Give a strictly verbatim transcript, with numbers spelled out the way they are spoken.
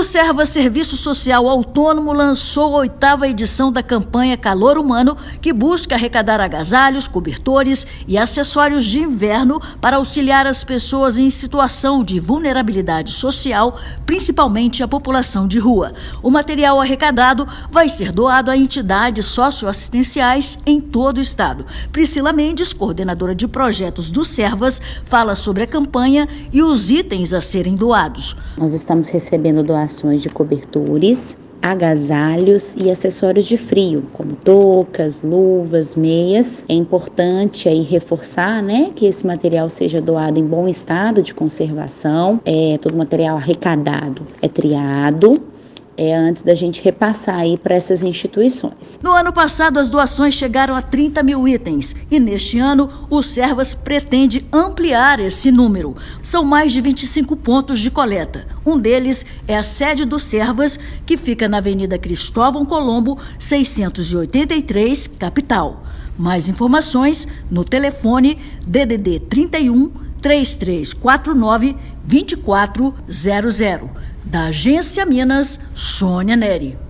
O Servas Serviço Social Autônomo lançou a oitava edição da campanha Calor Humano, que busca arrecadar agasalhos, cobertores e acessórios de inverno para auxiliar as pessoas em situação de vulnerabilidade social, principalmente a população de rua. O material arrecadado vai ser doado a entidades socioassistenciais em todo o estado. Priscila Mendes, coordenadora de projetos do Servas, fala sobre a campanha e os itens a serem doados. Nós estamos recebendo doações de cobertores, agasalhos e acessórios de frio, como toucas, luvas, meias. É importante aí reforçar, né, que esse material seja doado em bom estado de conservação. É, todo material arrecadado é triado. É, antes da gente repassar aí para essas instituições. No ano passado, as doações chegaram a trinta mil itens e neste ano o Servas pretende ampliar esse número. São mais de vinte e cinco pontos de coleta. Um deles é a sede do Servas, que fica na Avenida Cristóvão Colombo, seiscentos e oitenta e três, capital. Mais informações no telefone D D D trinta e um, três três quatro nove, dois quatro zero zero. Da Agência Minas, Sônia Neri.